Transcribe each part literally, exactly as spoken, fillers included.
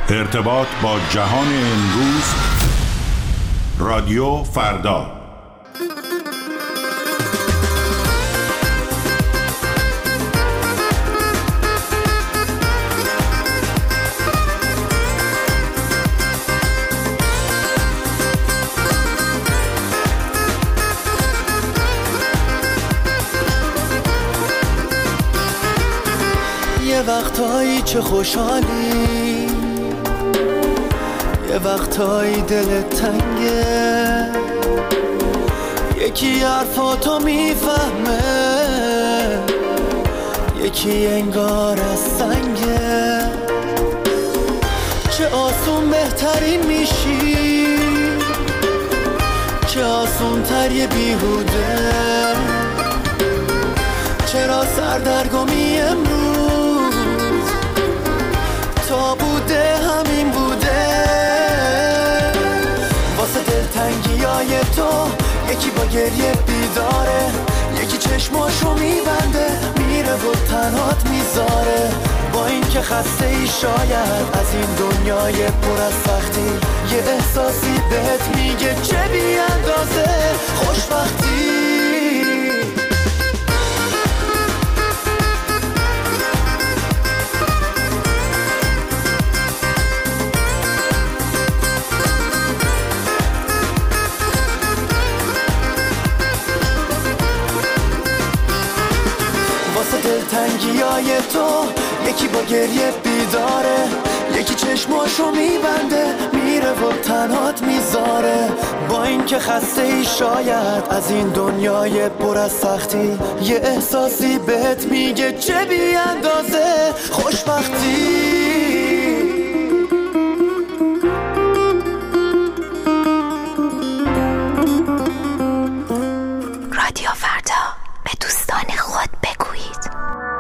ارتباط با جهان امروز، رادیو فردا. یه وقتایی چه خوشحالی، یه وقتایی دلت تنگه، یکی حرفاتو میفهمه، یکی انگار از سنگه. چه آسون بهترین میشی، چه آسون تر یه بیهوده. چرا سردرگمی امروز تا بوده همین بوده. واسه دلتنگی های تو یکی با گریه بیداره، یکی چشماشو میبنده میره و تنهات میذاره. با این که خسته ای شاید از این دنیای پر از سختی، یه احساسی بهت میگه چه بی اندازه خوشبختی. دلتنگیای تو یکی با گریه بیداره، یکی چشماشو میبنده میره و تنهات میذاره. با این که خسته ای شاید از این دنیای پر از سختی، یه احساسی بهت میگه چه بی اندازه خوشبختی. رادیو فردا، به دوستان خود بگویید.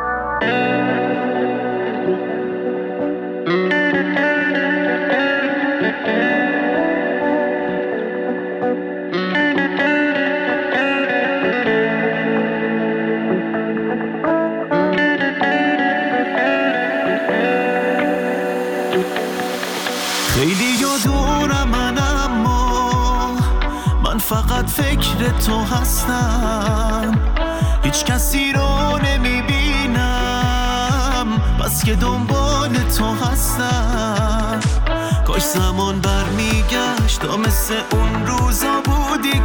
خیلی یادونم من، اما من فقط فکر تو هستم. هیچ کسی رو نمیبینم بس که دنبال تو هستم. کاش زمان برمیگشت تا مثل اون روزا بودی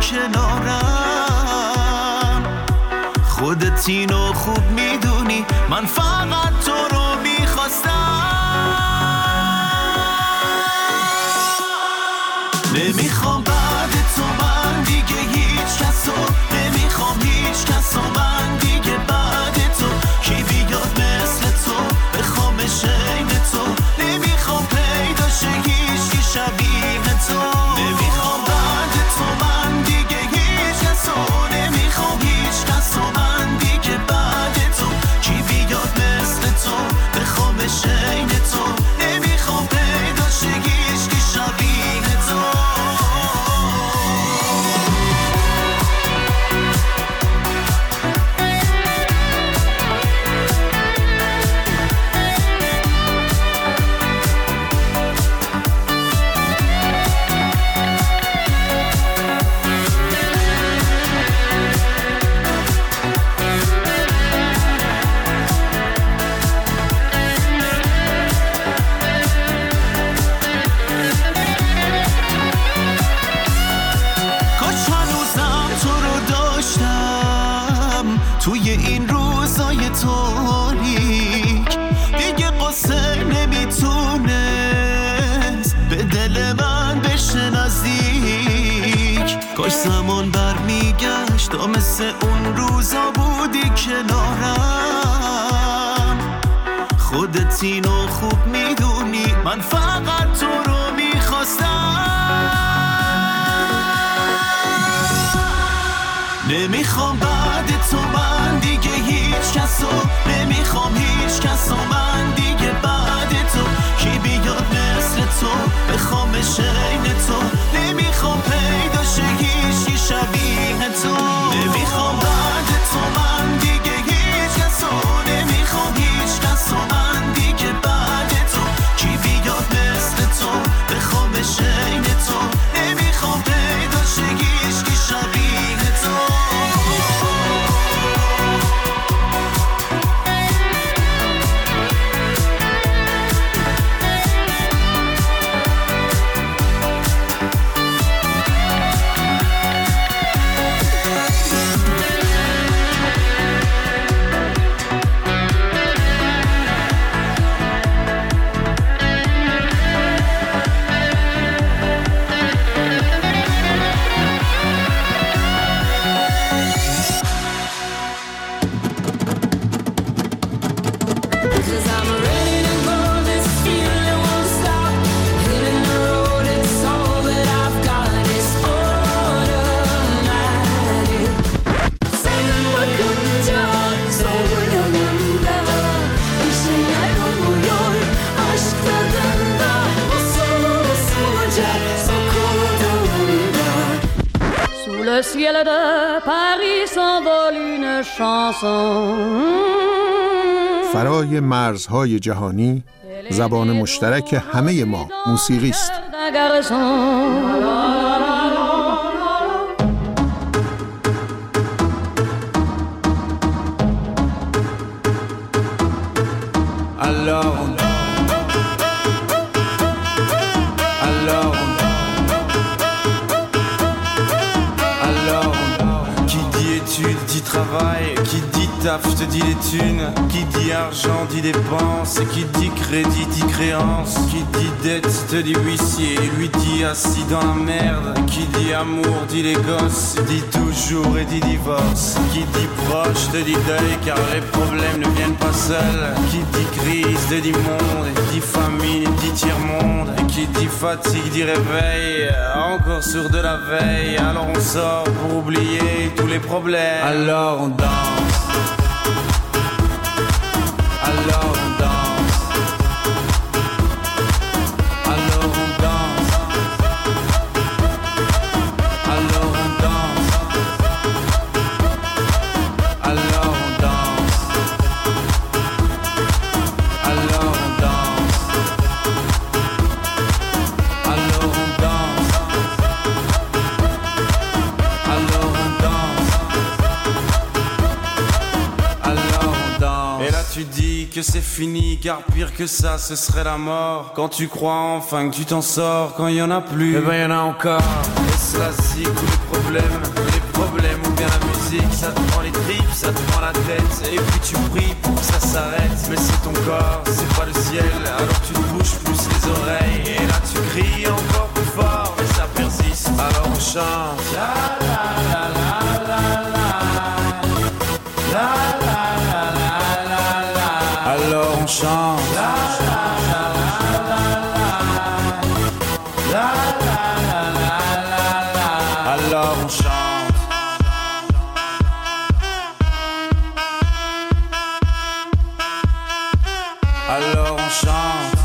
کنارم. خودت اینو خوب میدونی من فقط تو رو میخواستم. نمیخوام بعد تو من دیگه هیچ کسو، نمیخوام هیچ کسو من دیگه بعد تو. کی بیاد مثل تو بخوام شین تو، نمیخوام پیدا شه هیچکی شبیه تو. نمیخوام بعد تو من دیگه هیچ کسو، نمیخوام هیچ کسو من دیگه بعد تو. کی بیاد مثل تو بخوام شین تو، نمیخوام پیدا شه هیچکی شبیه تو. توی این روزای تاریک دیگه قصه نمیتونست به دل من بشه نزدیک. کاش زمان برمیگشت تا مثل اون روزا بودی کنارم. خودت اینو خوب میدونی من فقط تو رو میخواستم. نمیخوام بعد تو من دیگه هیچ کسو، نمیخوام هیچ کسو من دیگه بعد تو. کی بیاد مثل تو بخوام شین تو، نمیخوام پیدا شه هیچکی شبیه تو. نمیخوام بعد تو من دیگه هیچ کسو، نمیخوام هیچ کسو من دیگه بعد تو. کی بیاد مثل le ciel de Paris s'envole une chanson. فرای مرزهای جهانی زبان مشترک همه ما موسیقی است. Travail, qui dit taf, te dit les thunes, qui dit argent, dit dépenses, qui dit crédit, dit créance, qui dit dette, te dit huissier, lui dit assis dans la merde, qui dit amour, dit les gosses, dit toujours et dit divorce, qui dit proche, te dit deuil, car les problèmes ne viennent pas seuls, qui dit crise, te dit monde, dit famine, dit tiers-monde, qui dit fatigue, dit réveil, encore sourd de la veille, alors on sort pour oublier tous les problèmes. Alors on danse, alors on danse, alors on danse, alors on danse, alors on danse, alors on danse, alors on danse, alors on danse. Et là tu dis que c'est fini, car pire que ça ce serait la mort. Quand tu crois enfin que tu t'en sors, quand il y en a plus, eh ben il y en a encore. Et cela zig ou les problèmes, les problèmes ou bien la musique, ça te prend les tripes, ça te prend la tête. Et puis tu pries pour que ça s'arrête, mais c'est ton corps, c'est pas le ciel. Alors tu te bouges plus les oreilles, et là tu cries encore plus fort, mais ça persiste. Alors on chante la la la la la la la la. Alors on chante la la la la la la la la la. Alors on chante. Alors on chante.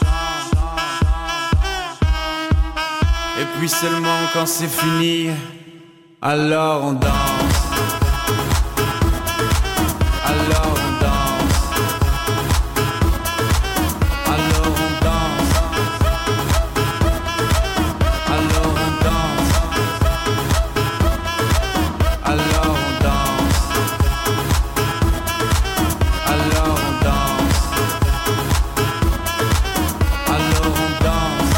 Et puis seulement quand c'est fini, alors on danse. Alors on danse. Alors on danse. Alors on danse. Alors on danse. Alors on danse. Alors on danse.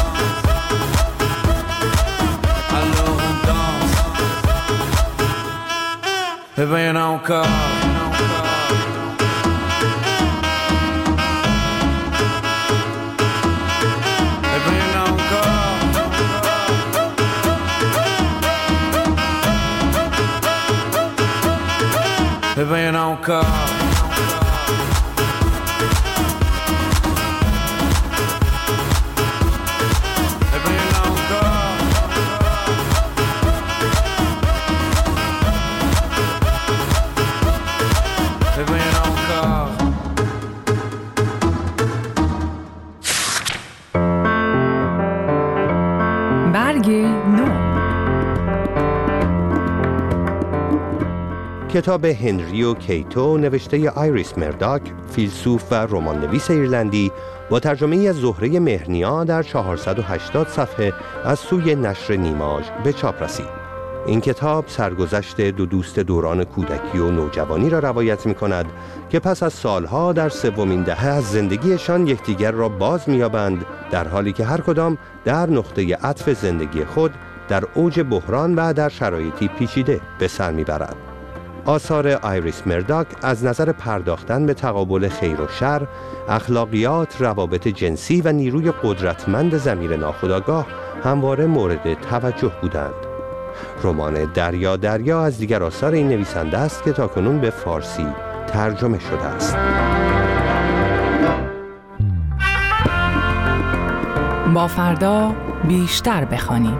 Alors on danse. Eh ben y'en a encore. Eh ben y'en a encore. Eh ben y'en a encore. Eh ben y'en a encore. برگ نو. کتاب هنریو کیتو نوشته آیریس مرداک، فیلسوف و رمان نویس ایرلندی، با ترجمه از زهره مهرنیا در چهارصد و هشتاد صفحه از سوی نشر نیماژ به چاپ رسید. این کتاب سرگذشت دو دوست دوران کودکی و نوجوانی را روایت می کند که پس از سالها در سومین دهه از زندگیشان یکدیگر را باز می‌یابند، در حالی که هر کدام در نقطه عطف زندگی خود در اوج بحران و در شرایطی پیچیده به سر می‌برد. آثار آیریس مرداک از نظر پرداختن به تقابل خیر و شر، اخلاقیات، روابط جنسی و نیروی قدرتمند ضمیر ناخودآگاه همواره مورد توجه بودند. رمان دریا دریا از دیگر آثار این نویسنده است که تاکنون به فارسی ترجمه شده است. با فردا بیشتر بخوانیم.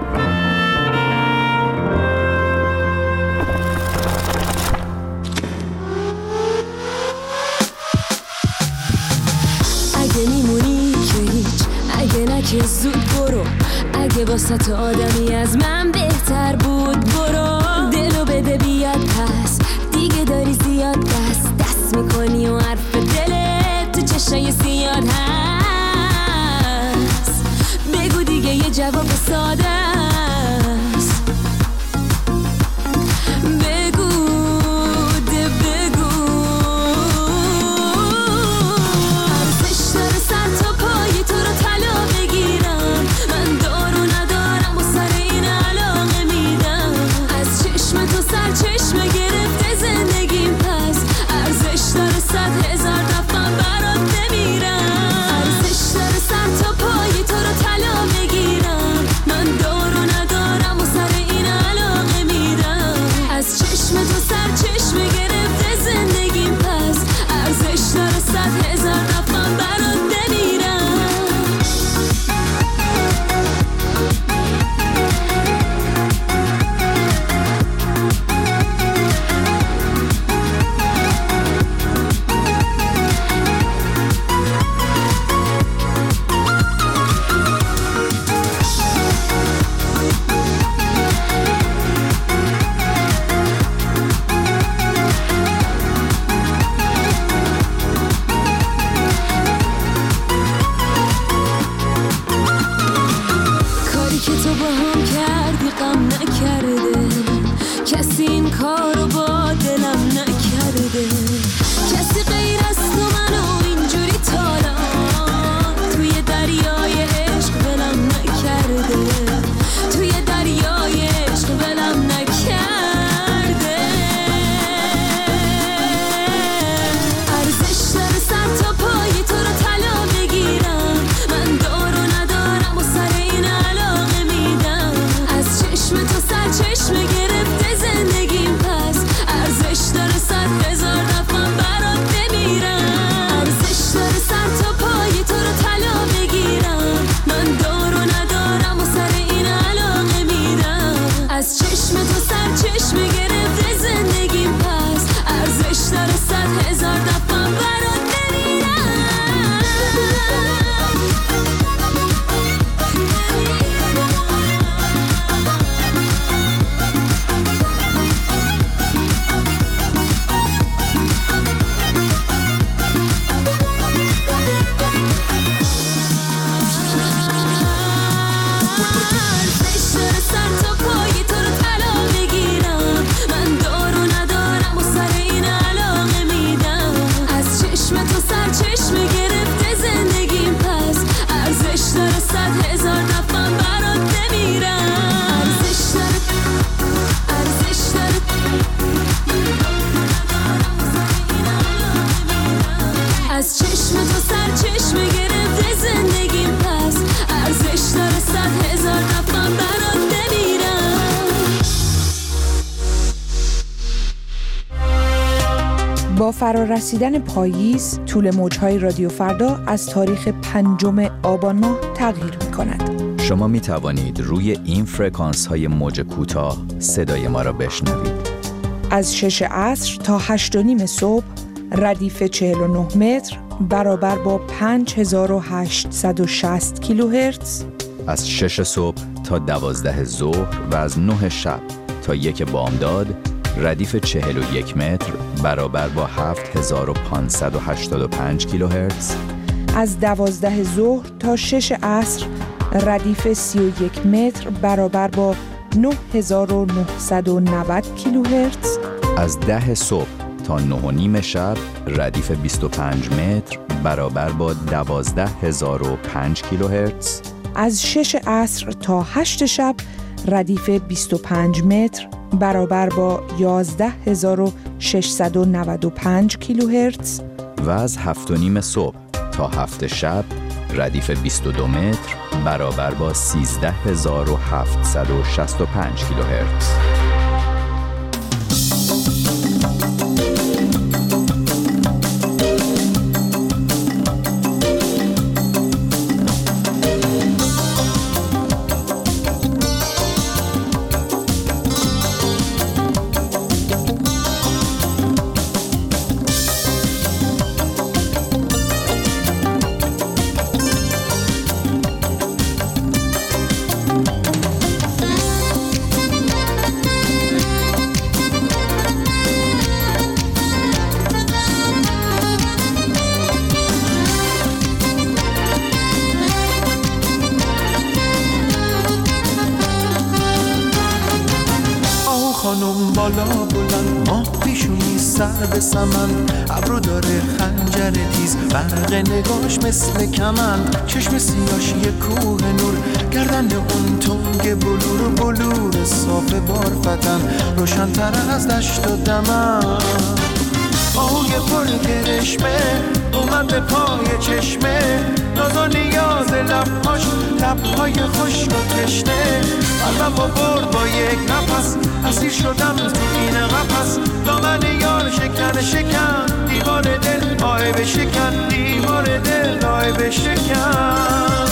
اگه میمونی که هیچ، اگه نه که زود برو، اگه واسه تو آدمی از من بهتر بود برو. بده بیاد پس دیگه داری زیاد بس دست میکنی و حرف دلت تو چشای سیاد هست بگو دیگه یه جواب ساده است بگو ده بگو ارزش داره سر تا پای تو رو طلا بگیرم من دارو ندارم و سر این علاقه میدم از چشم تو سر چشمه گرفته زندگیم پس ارزش داره صد هزار دفعه برات بمیرم ارزش داره سر تا پای تو رو طلا بگیرم من دارو ندارم و سر این علاقه میدم از چشم تو سر چشمه گرفته زندگیم پس ارزش داره صد هزار دفعه برات بمیرم کاری که تو با هم کردی غم نکرده کسی این کارو با دلم نکرده کسی غیر از تو منو اینجوری تالا توی دریای عشق ولم نکرده توی دریای عشق ولم نکرده ارزش داره سر تا پای تو رو طلا بگیرم من دارو ندارم و سر این علاقه میدم از چشم تو سر چشمه گرفته زندگیم پس ارزش داره صد هزار دفعه برات بمیرم ارزش داره سر تا پای تو رو طلا بگیرم من دارو ندارم و سر این علاقه میدم از چشم تو سر چشمه گرفته زندگیم پس ارزش داره صد هزار دفعه برات ارزش داره سر تا پای تو رو طلا بگیرم من دارو ندارم و سر این علاقه میدم از چشم تو سر چشمه گرفته زندگیم پس ارزش داره صد هزار دفعه برات بمیرم ارزش داره ارزش داره از چشم تو سر چشمه گرفته زندگیم پس ارزش داره صد هزار دفعه برات بمیرم با فرارسیدن پاییز طول موج‌های رادیو فردا از تاریخ پنجم آبان ماه تغییر می‌کند. شما می توانید روی این فرکانس های موج کوتاه صدای ما را بشنوید. از شش عصر تا هشت و نیم صبح ردیف چهل و نه متر برابر با پنج هزار و هشتصد و شصت کیلوهرتز. از شش صبح تا دوازده ظهر و از نه شب تا یک بامداد ردیف چهل و یک متر برابر با هفت هزار و پانصد و هشتاد و پنج کیلوهرتز. از دوازده ظهر تا شش عصر ردیف سی و یک متر برابر با نه هزار و نهصد و نود کیلوهرتز. از ده صبح تا نه و نیم شب ردیف بیست و پنج متر برابر با دوازده هزار و پنج کیلوهرتز. از شش عصر تا هشت شب ردیف بیست و پنج متر برابر با یازده هزار و ششصد و نود و پنج کیلوهرتز. و از هفت و نیم صبح تا هفت شب ردیف بیست و دو متر برابر با سیزده هزار و هفتصد و شصت و پنج کیلوهرتز. خانم بالا بلند، ماه پیشونی سر به سمن، ابرو داره خنجر تیز، برق نگاش مثل کمن، چشم سیاش یه کوه نور، گردن اون تنگ بلور بلور صاف بارفتن، روشن تر از دشت و دمن. آهوی پر کرشمه اومد به پای چشمه، ناز و نیاز لبهاش، لبهای خشک و تشنه، قلبم با برد با یک نفس، اسیر شدم تو این قفس، دامن یار شکن شکن، دیوار دل آه بشکن، دیوار دل آه بشکن.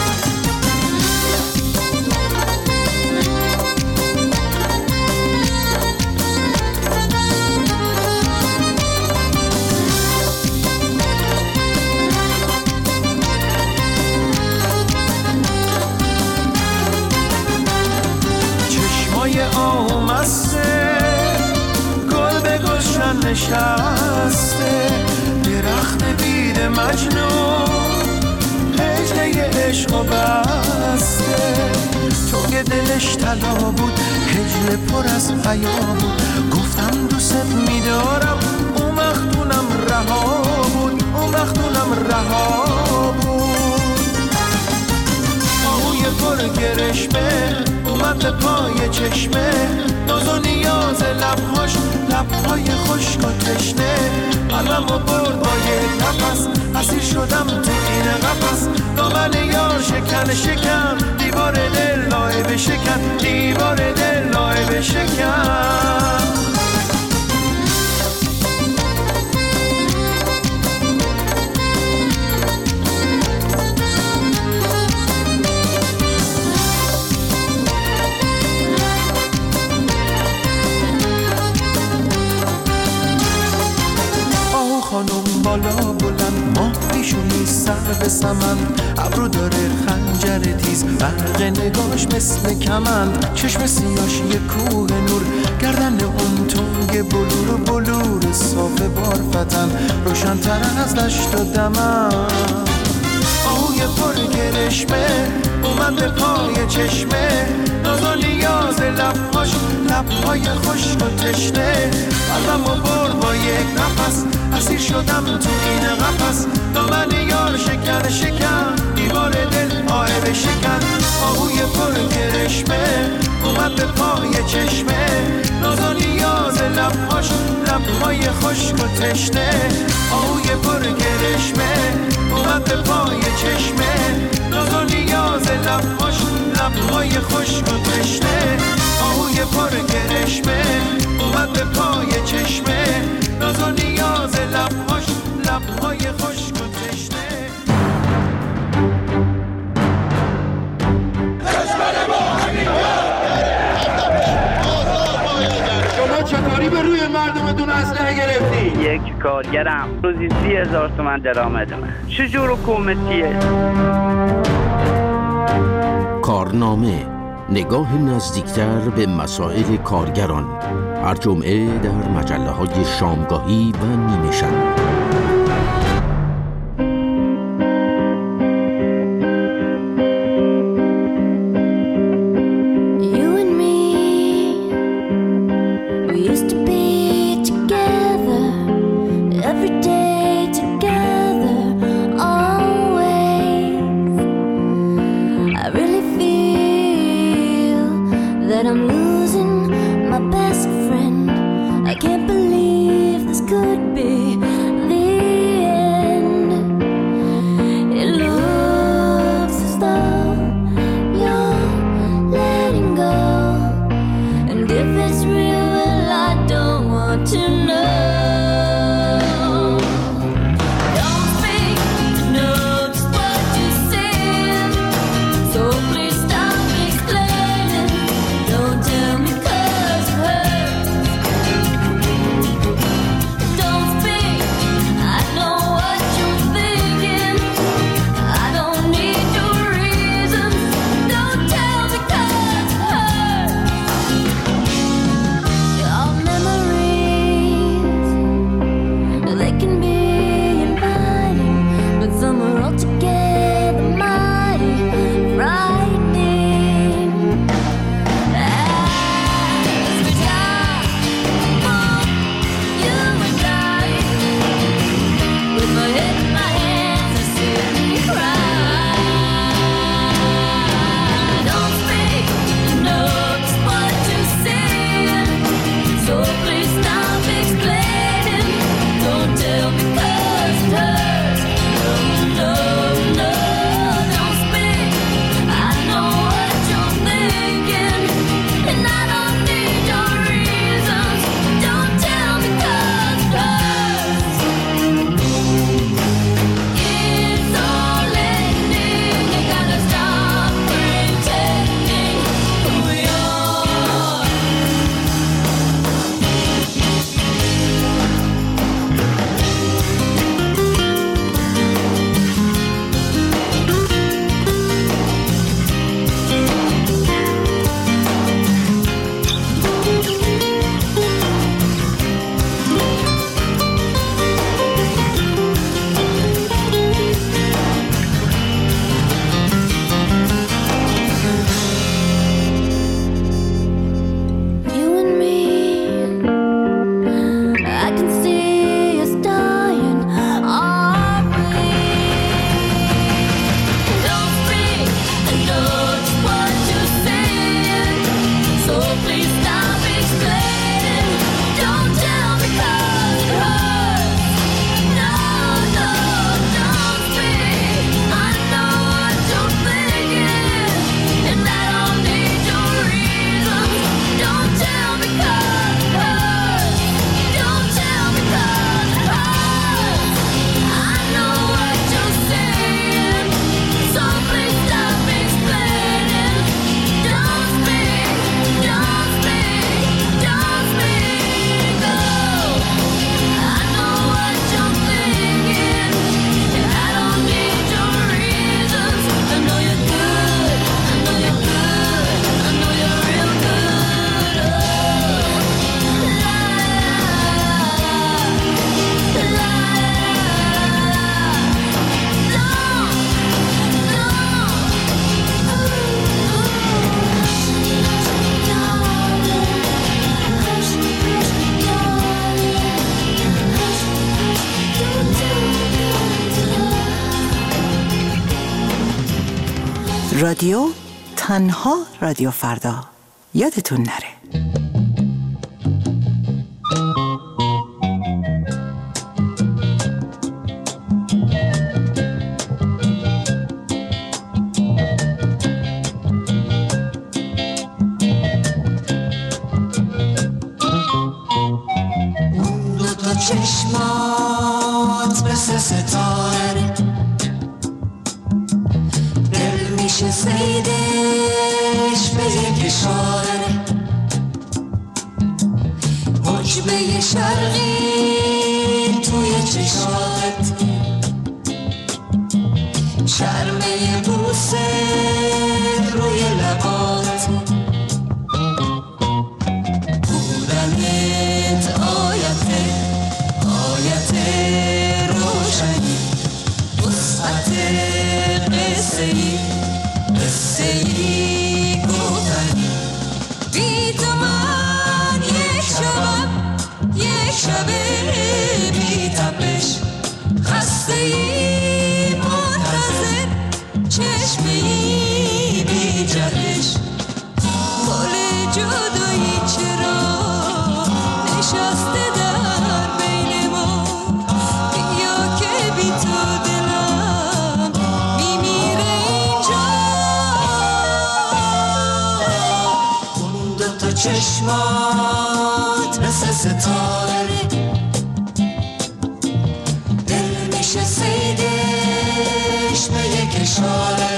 آمسته گل به گلشن نشسته، درخت بید مجنون هجله عشق و بسته، تو که دلش طلا بود هجله پر از حیا بود، گفتم دوست میدارم اون وقتونم رها بود، اون وقتونم رها بود. آهوی پر گرشمه اومد به پای چشمه، ناز و نیاز لبهاش، لبهای خشک و تشنه، قلبم و برد با یک نفس، اسیر شدم تو این قفس، دامن یار شکن شکن، دیوار دل لایه بشکن، دیوار دل لایه بشکن. خانم بالا بلند، ماه پیشونی سر به سمن، ابرو داره خنجر تیز، برق نگاش مثل کمن، چشم سیاش یه کوه نور، گردن اون تنگ بلور بلور صاف بارفتن، روشن تر از دشت و دمن. آهوی پر گرشمه اومد به پای چشمه، ناز و نیاز لبهاش، لبهای خشک و تشنه، قلبم و برد با یک نفس، اسیر شدم تو این قفس، دامن یار شکن شکن، دیوار دل آه بشکن. آهوی پر گرشمه اومد به پای چشمه، ناز و نیاز لبهاش، لبهای خشک و تشنه، آهوی پر گرشمه اومد به پای چشمه، ناز و نیاز لبهاش، لبهای خشک و تشنه، آهوی پر گرشمه اومد به پای چشمه، ناز و نیاز لبهاش، لبهای خشک و تشنه. شما چطوری به روی مردمتون اسلحه گرفتی؟ یک کارگرم روزی سی هزار تومن درآمدمه. چجور حکومتیه؟ کارنامه، نگاه نزدیکتر به مسائل کارگران، هر جمعه در مجله های شامگاهی و نیمه شب. That I'm losing my best friend. I can't believe this could be the رادیو، تنها رادیو فردا. یادتون نره. چشمات مثل ستاره دل میشه سیدش به یک اشاره حجبه شرقی توی چشات شرمه بوسه روی لبات بودنت آیته آیت روشنی وسعت قصه ای قصه ای گفتنی بی تو من یک شبم یک شب بی تپش خسته ای منتظر چشمه ای بی جهش گل جدایی چرا نشسته در چشمات مثل ستاره دل میشه سیدش به یک اشاره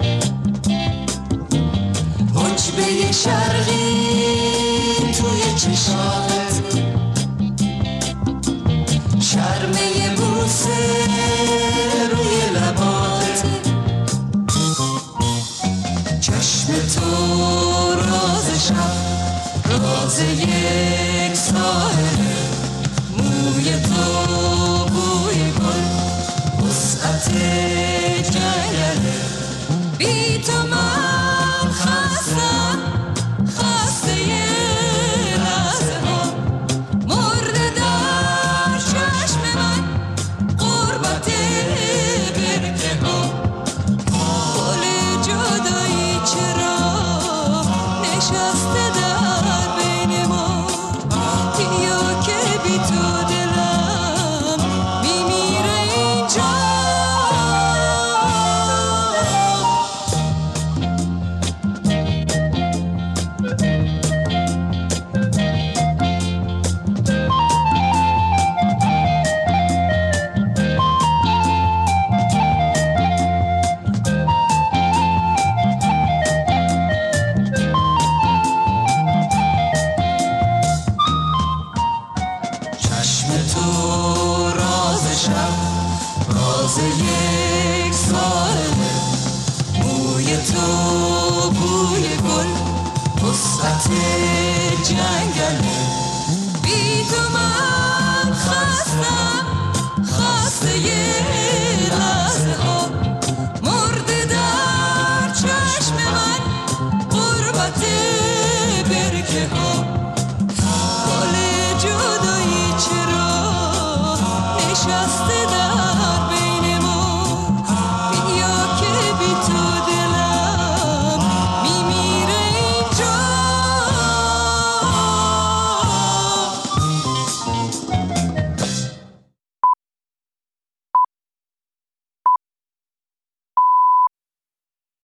حجبه شرقی توی چشات شرمه بوسه روی لبات چشم تو راز شب راز یک ساحله موی تو بوی گل وسعت جنگله بی تو من